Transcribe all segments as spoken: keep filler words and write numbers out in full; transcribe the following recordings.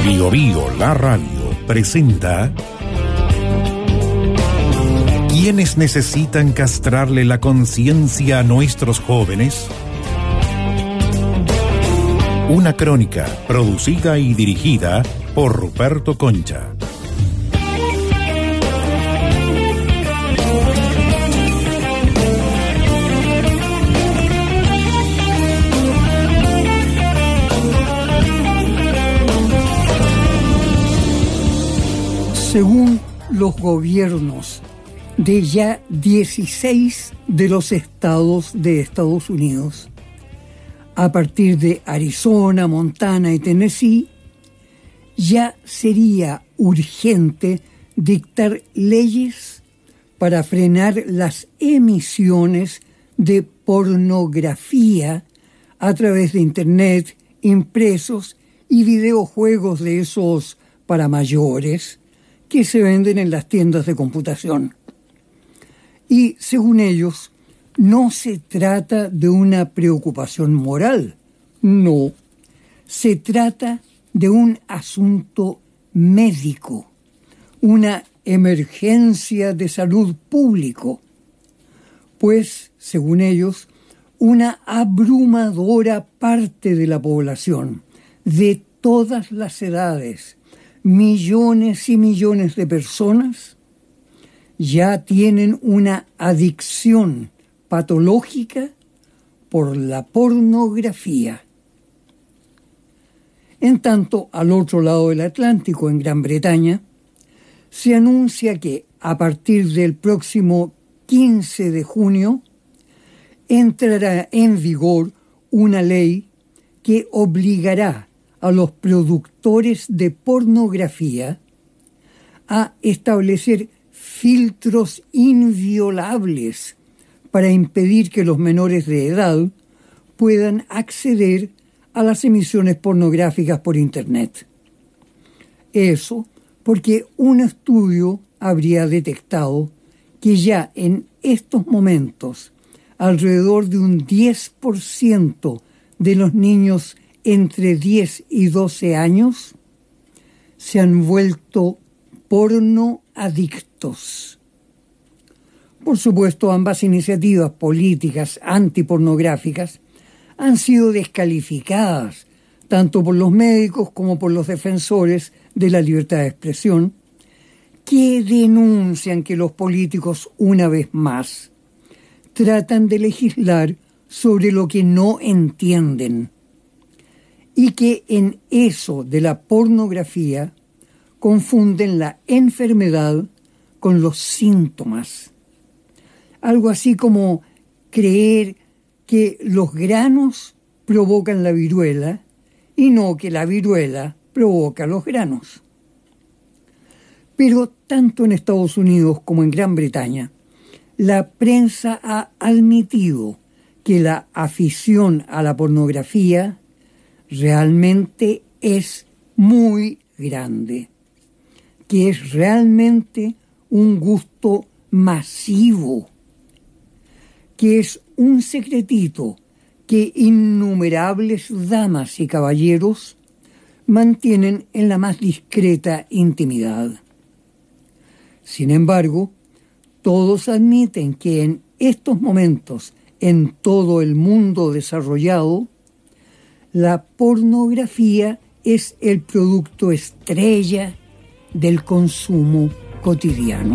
Bio Bio, la radio, presenta ¿Quiénes necesitan castrarle la conciencia a nuestros jóvenes? Una crónica producida y dirigida por Ruperto Concha. Según los gobiernos de ya dieciséis de los estados de Estados Unidos, a partir de Arizona, Montana y Tennessee, ya sería urgente dictar leyes para frenar las emisiones de pornografía a través de Internet, impresos y videojuegos de esos para mayores que se venden en las tiendas de computación. Y, según ellos, no se trata de una preocupación moral, no. Se trata de un asunto médico, una emergencia de salud público, pues, según ellos, una abrumadora parte de la población, de todas las edades, millones y millones de personas, ya tienen una adicción patológica por la pornografía. En tanto, al otro lado del Atlántico, en Gran Bretaña, se anuncia que a partir del próximo quince de junio entrará en vigor una ley que obligará a los productores de pornografía a establecer filtros inviolables para impedir que los menores de edad puedan acceder a las emisiones pornográficas por Internet. Eso porque un estudio habría detectado que ya en estos momentos alrededor de un diez por ciento de los niños entre diez y doce años se han vuelto pornoadictos. Por supuesto, ambas iniciativas políticas antipornográficas han sido descalificadas tanto por los médicos como por los defensores de la libertad de expresión, que denuncian que los políticos, una vez más, tratan de legislar sobre lo que no entienden, y que en eso de la pornografía confunden la enfermedad con los síntomas. Algo así como creer que los granos provocan la viruela y no que la viruela provoca los granos. Pero tanto en Estados Unidos como en Gran Bretaña, la prensa ha admitido que la afición a la pornografía realmente es muy grande, que es realmente un gusto masivo, que es un secretito que innumerables damas y caballeros mantienen en la más discreta intimidad. Sin embargo, todos admiten que en estos momentos, en todo el mundo desarrollado, la pornografía es el producto estrella del consumo cotidiano.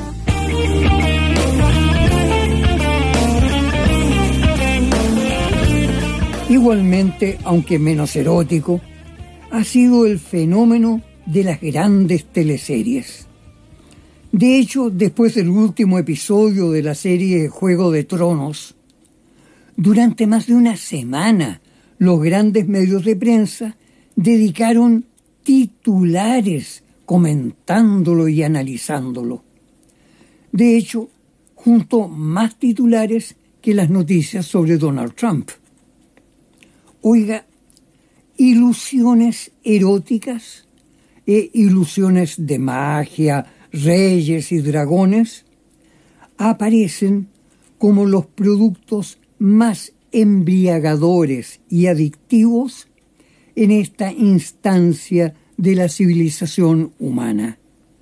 Igualmente, aunque menos erótico, ha sido el fenómeno de las grandes teleseries. De hecho, después del último episodio de la serie Juego de Tronos, durante más de una semana, los grandes medios de prensa dedicaron titulares comentándolo y analizándolo. De hecho, juntó más titulares que las noticias sobre Donald Trump. Oiga, ilusiones eróticas e ilusiones de magia, reyes y dragones aparecen como los productos más embriagadores y adictivos en esta instancia de la civilización humana.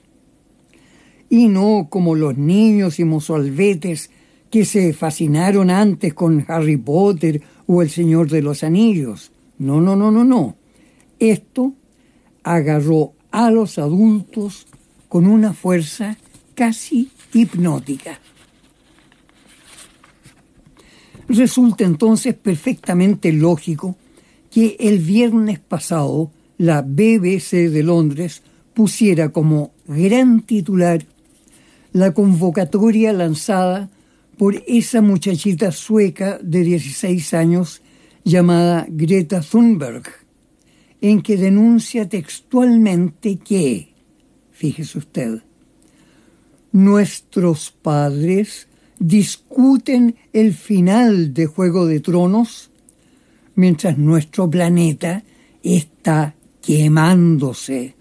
Y no como los niños y mozalbetes que se fascinaron antes con Harry Potter o El Señor de los Anillos. No, no, no, no, no. Esto agarró a los adultos con una fuerza casi hipnótica. Resulta entonces perfectamente lógico que el viernes pasado la B B C de Londres pusiera como gran titular la convocatoria lanzada por esa muchachita sueca de dieciséis años llamada Greta Thunberg, en que denuncia textualmente que, fíjese usted, nuestros padres discuten el final de Juego de Tronos mientras nuestro planeta está quemándose.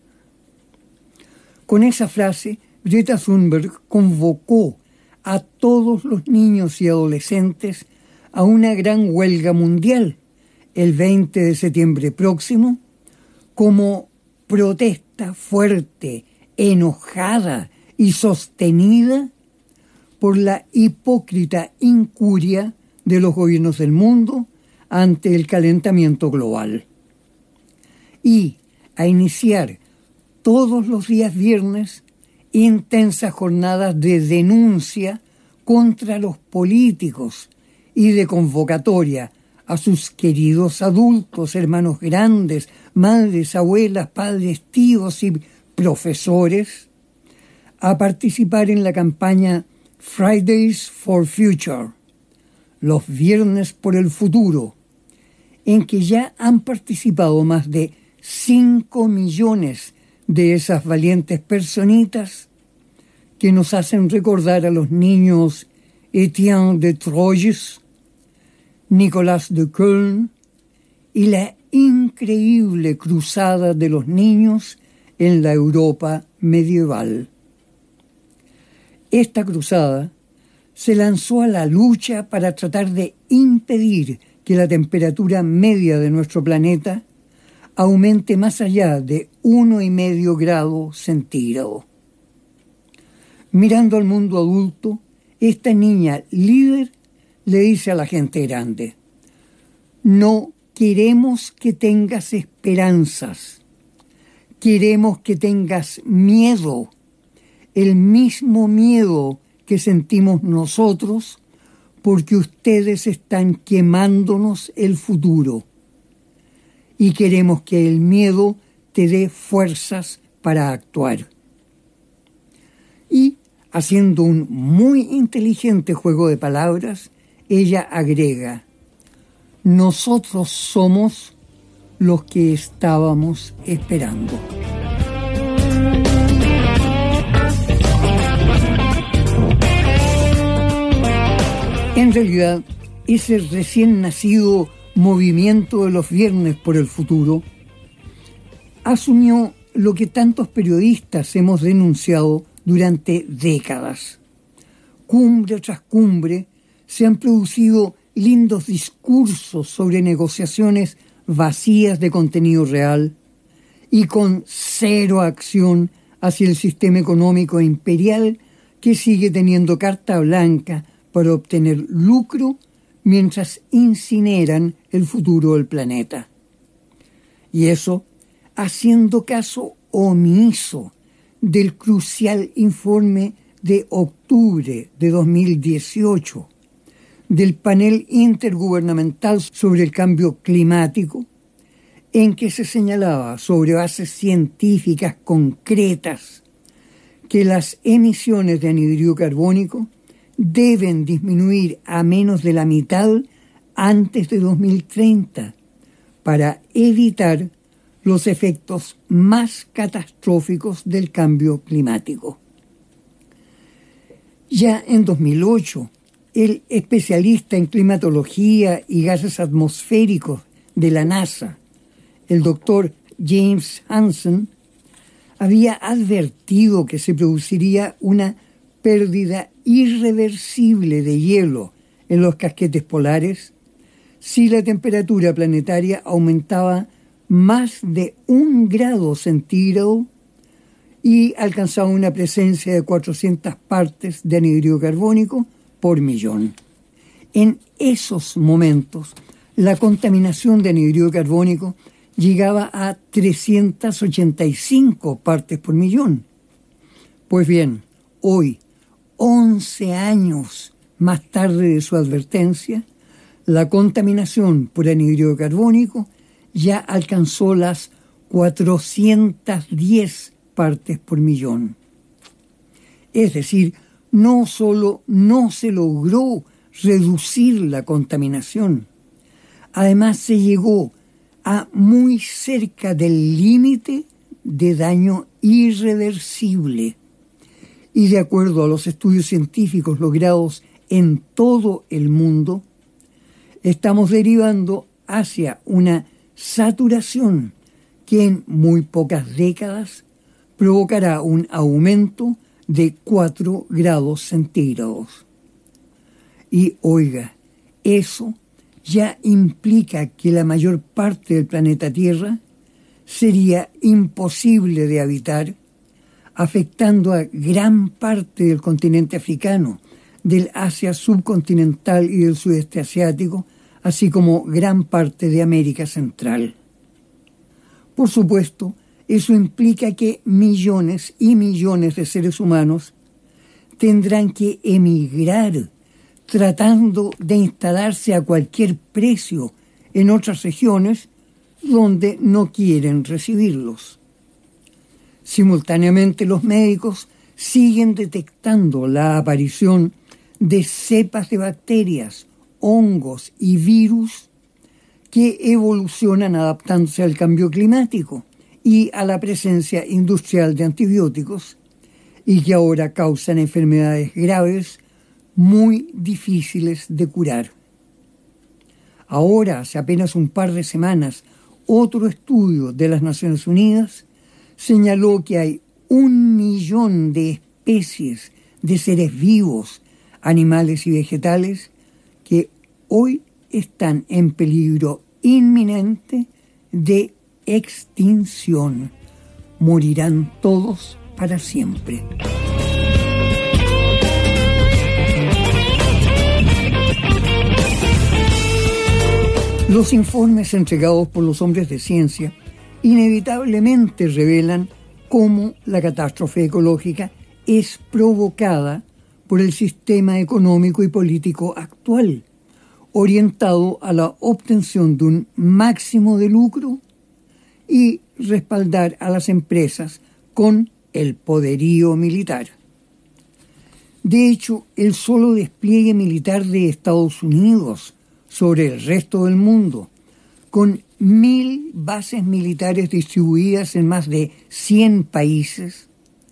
Con esa frase, Greta Thunberg convocó a todos los niños y adolescentes a una gran huelga mundial el veinte de septiembre próximo como protesta fuerte, enojada y sostenida por la hipócrita incuria de los gobiernos del mundo ante el calentamiento global. Y a iniciar todos los días viernes intensas jornadas de denuncia contra los políticos y de convocatoria a sus queridos adultos, hermanos grandes, madres, abuelas, padres, tíos y profesores a participar en la campaña Fridays for Future, los viernes por el futuro, en que ya han participado más de cinco millones de esas valientes personitas que nos hacen recordar a los niños Etienne de Troyes, Nicolás de Köln y la increíble cruzada de los niños en la Europa medieval. Esta cruzada se lanzó a la lucha para tratar de impedir que la temperatura media de nuestro planeta aumente más allá de uno y medio grado centígrado. Mirando al mundo adulto, esta niña líder le dice a la gente grande: no queremos que tengas esperanzas, queremos que tengas miedo, el mismo miedo que sentimos nosotros porque ustedes están quemándonos el futuro. Y queremos que el miedo te dé fuerzas para actuar. Y, haciendo un muy inteligente juego de palabras, ella agrega: nosotros somos los que estábamos esperando. En realidad, ese recién nacido movimiento de los viernes por el futuro asumió lo que tantos periodistas hemos denunciado durante décadas. Cumbre tras cumbre se han producido lindos discursos sobre negociaciones vacías de contenido real y con cero acción hacia el sistema económico imperial que sigue teniendo carta blanca para obtener lucro mientras incineran el futuro del planeta. Y eso haciendo caso omiso del crucial informe de octubre de dos mil dieciocho del panel intergubernamental sobre el cambio climático, en que se señalaba sobre bases científicas concretas que las emisiones de anhídrido carbónico deben disminuir a menos de la mitad antes de dos mil treinta para evitar los efectos más catastróficos del cambio climático. Ya en dos mil ocho, el especialista en climatología y gases atmosféricos de la NASA, el doctor James Hansen, había advertido que se produciría una pérdida irreversible de hielo en los casquetes polares si la temperatura planetaria aumentaba más de un grado centígrado y alcanzaba una presencia de cuatrocientas partes de anhídrido carbónico por millón. En esos momentos, la contaminación de anhídrido carbónico llegaba a trescientas ochenta y cinco partes por millón. Pues bien, hoy, once años más tarde de su advertencia, la contaminación por anhídrido carbónico ya alcanzó las cuatrocientas diez partes por millón. Es decir, no solo no se logró reducir la contaminación, además se llegó a muy cerca del límite de daño irreversible. Y de acuerdo a los estudios científicos logrados en todo el mundo, estamos derivando hacia una saturación que en muy pocas décadas provocará un aumento de cuatro grados centígrados. Y oiga, eso ya implica que la mayor parte del planeta Tierra sería imposible de habitar, afectando a gran parte del continente africano, del Asia subcontinental y del sudeste asiático, así como gran parte de América Central. Por supuesto, eso implica que millones y millones de seres humanos tendrán que emigrar, tratando de instalarse a cualquier precio en otras regiones donde no quieren recibirlos. Simultáneamente, los médicos siguen detectando la aparición de cepas de bacterias, hongos y virus que evolucionan adaptándose al cambio climático y a la presencia industrial de antibióticos y que ahora causan enfermedades graves muy difíciles de curar. Ahora, hace apenas un par de semanas, otro estudio de las Naciones Unidas señaló que hay un millón de especies de seres vivos, animales y vegetales, que hoy están en peligro inminente de extinción. Morirán todos para siempre. Los informes entregados por los hombres de ciencia inevitablemente revelan cómo la catástrofe ecológica es provocada por el sistema económico y político actual, orientado a la obtención de un máximo de lucro y respaldar a las empresas con el poderío militar. De hecho, el solo despliegue militar de Estados Unidos sobre el resto del mundo, con mil bases militares distribuidas en más de cien países,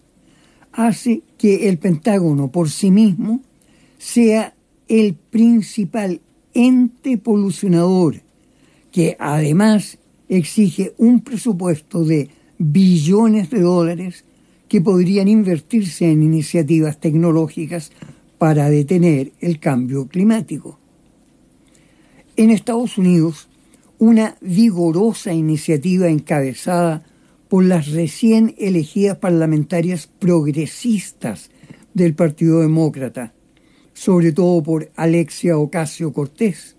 hace que el Pentágono por sí mismo sea el principal ente polucionador, que además exige un presupuesto de billones de dólares que podrían invertirse en iniciativas tecnológicas para detener el cambio climático. En Estados Unidos, una vigorosa iniciativa encabezada por las recién elegidas parlamentarias progresistas del Partido Demócrata, sobre todo por Alexia Ocasio-Cortez,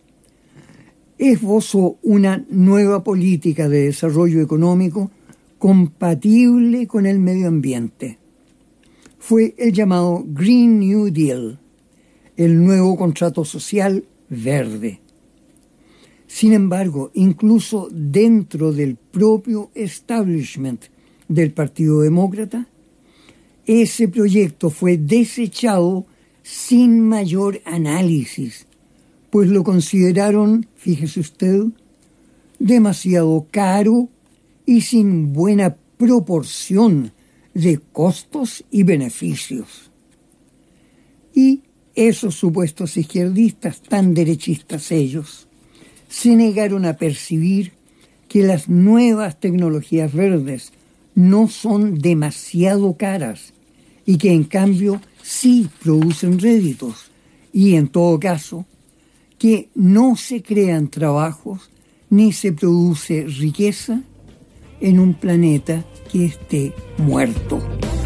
esbozó una nueva política de desarrollo económico compatible con el medio ambiente. Fue el llamado Green New Deal, el nuevo contrato social verde. Sin embargo, incluso dentro del propio establishment del Partido Demócrata, ese proyecto fue desechado sin mayor análisis, pues lo consideraron, fíjese usted, demasiado caro y sin buena proporción de costos y beneficios. Y esos supuestos izquierdistas, tan derechistas ellos, se negaron a percibir que las nuevas tecnologías verdes no son demasiado caras y que en cambio sí producen réditos y en todo caso que no se crean trabajos ni se produce riqueza en un planeta que esté muerto.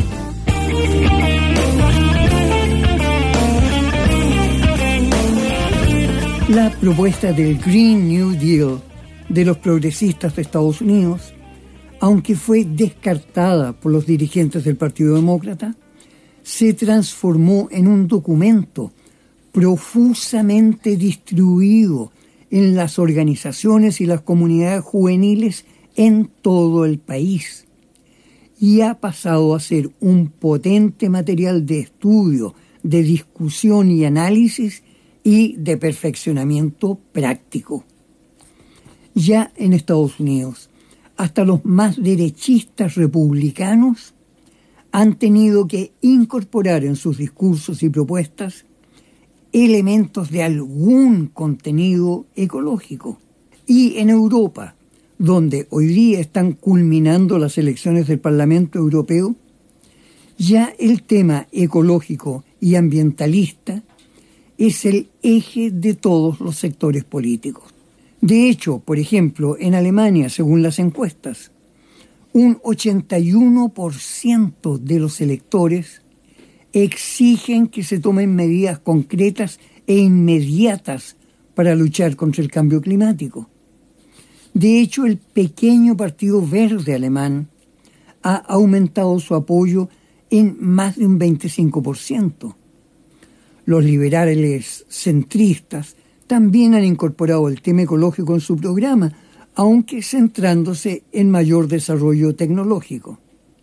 La propuesta del Green New Deal de los progresistas de Estados Unidos, aunque fue descartada por los dirigentes del Partido Demócrata, se transformó en un documento profusamente distribuido en las organizaciones y las comunidades juveniles en todo el país y ha pasado a ser un potente material de estudio, de discusión y análisis y de perfeccionamiento práctico. Ya en Estados Unidos, hasta los más derechistas republicanos han tenido que incorporar en sus discursos y propuestas elementos de algún contenido ecológico. Y en Europa, donde hoy día están culminando las elecciones del Parlamento Europeo, ya el tema ecológico y ambientalista es el eje de todos los sectores políticos. De hecho, por ejemplo, en Alemania, según las encuestas, un ochenta y uno por ciento de los electores exigen que se tomen medidas concretas e inmediatas para luchar contra el cambio climático. De hecho, el pequeño Partido Verde alemán ha aumentado su apoyo en más de un veinticinco por ciento. Los liberales centristas también han incorporado el tema ecológico en su programa, aunque centrándose en mayor desarrollo tecnológico.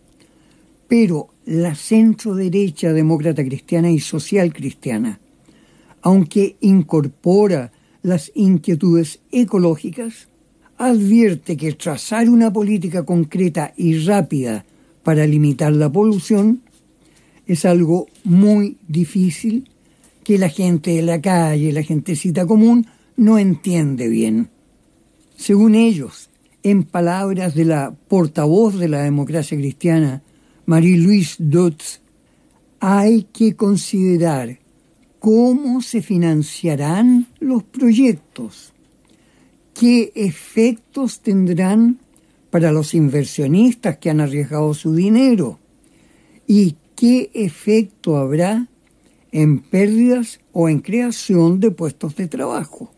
Pero la centro-derecha demócrata cristiana y social cristiana, aunque incorpora las inquietudes ecológicas, advierte que trazar una política concreta y rápida para limitar la polución es algo muy difícil que la gente de la calle, la gentecita común, no entiende bien. Según ellos, en palabras de la portavoz de la democracia cristiana, Marie-Louise Dutz, hay que considerar cómo se financiarán los proyectos, qué efectos tendrán para los inversionistas que han arriesgado su dinero y qué efecto habrá en pérdidas o en creación de puestos de trabajo.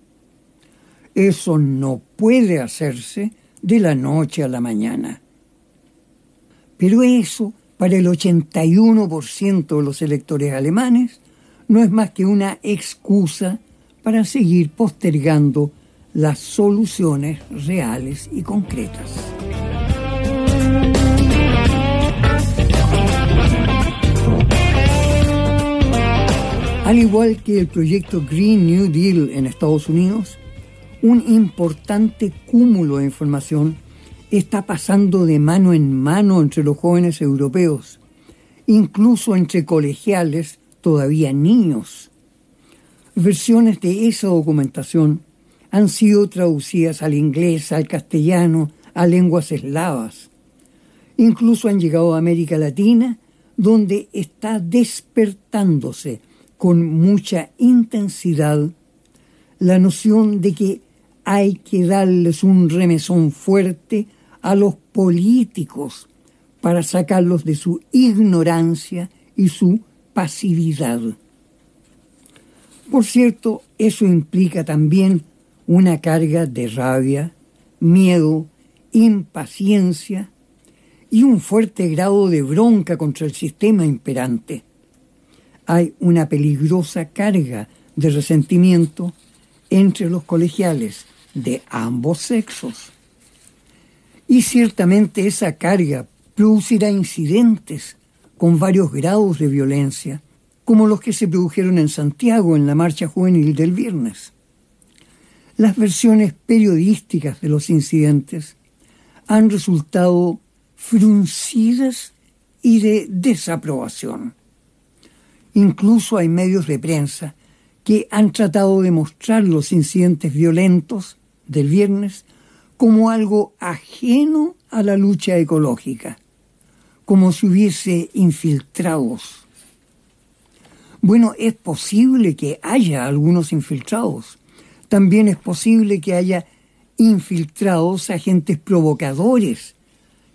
Eso no puede hacerse de la noche a la mañana. Pero eso, para el ochenta y uno por ciento de los electores alemanes, no es más que una excusa para seguir postergando las soluciones reales y concretas. Al igual que el proyecto Green New Deal en Estados Unidos, un importante cúmulo de información está pasando de mano en mano entre los jóvenes europeos, incluso entre colegiales todavía niños. Versiones de esa documentación han sido traducidas al inglés, al castellano, a lenguas eslavas. Incluso han llegado a América Latina, donde está despertándose con mucha intensidad la noción de que hay que darles un remesón fuerte a los políticos para sacarlos de su ignorancia y su pasividad. Por cierto, eso implica también una carga de rabia, miedo, impaciencia y un fuerte grado de bronca contra el sistema imperante. Hay una peligrosa carga de resentimiento entre los colegiales de ambos sexos. Y ciertamente esa carga producirá incidentes con varios grados de violencia, como los que se produjeron en Santiago en la marcha juvenil del viernes. Las versiones periodísticas de los incidentes han resultado fruncidas y de desaprobación. Incluso hay medios de prensa que han tratado de mostrar los incidentes violentos del viernes como algo ajeno a la lucha ecológica, como si hubiese infiltrados. Bueno, es posible que haya algunos infiltrados. También es posible que haya infiltrados agentes provocadores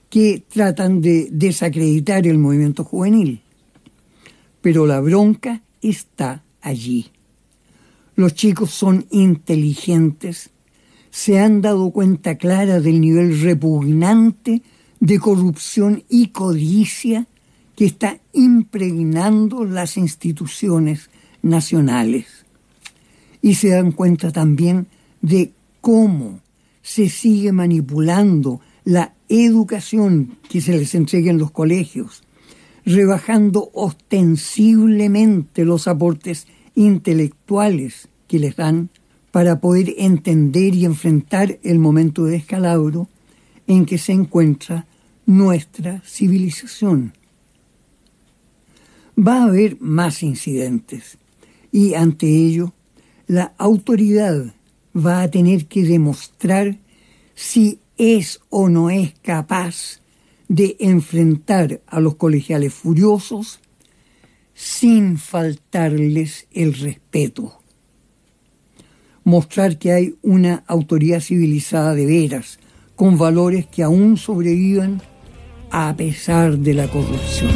que tratan de desacreditar el movimiento juvenil. Pero la bronca está allí. Los chicos son inteligentes, se han dado cuenta clara del nivel repugnante de corrupción y codicia que está impregnando las instituciones nacionales. Y se dan cuenta también de cómo se sigue manipulando la educación que se les entrega en los colegios, rebajando ostensiblemente los aportes intelectuales que les dan para poder entender y enfrentar el momento de descalabro en que se encuentra nuestra civilización. Va a haber más incidentes y ante ello la autoridad va a tener que demostrar si es o no es capaz de enfrentar a los colegiales furiosos sin faltarles el respeto. Mostrar que hay una autoridad civilizada de veras, con valores que aún sobrevivan a pesar de la corrupción.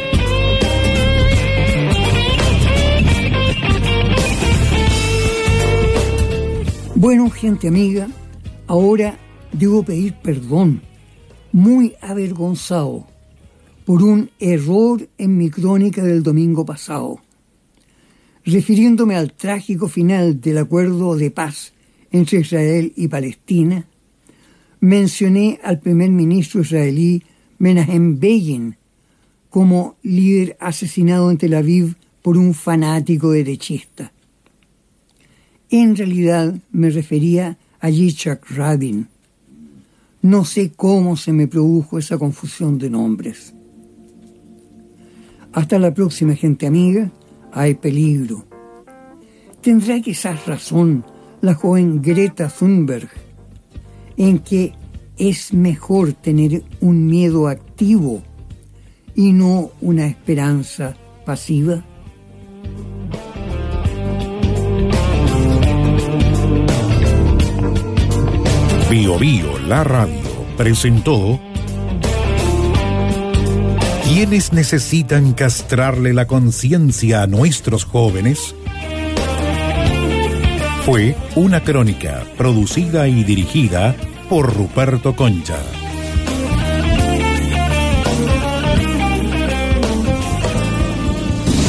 Bueno, gente amiga, ahora debo pedir perdón, muy avergonzado, por un error en mi crónica del domingo pasado. Refiriéndome al trágico final del acuerdo de paz entre Israel y Palestina, mencioné al primer ministro israelí Menachem Begin como líder asesinado en Tel Aviv por un fanático derechista. En realidad me refería a Yitzhak Rabin. No sé cómo se me produjo esa confusión de nombres. Hasta la próxima, gente amiga. Hay peligro. Tendrá quizás razón la joven Greta Thunberg en que es mejor tener un miedo activo y no una esperanza pasiva. Bio Bio, la radio, presentó ¿Quiénes necesitan castrarle la conciencia a nuestros jóvenes? Fue una crónica producida y dirigida por Ruperto Concha.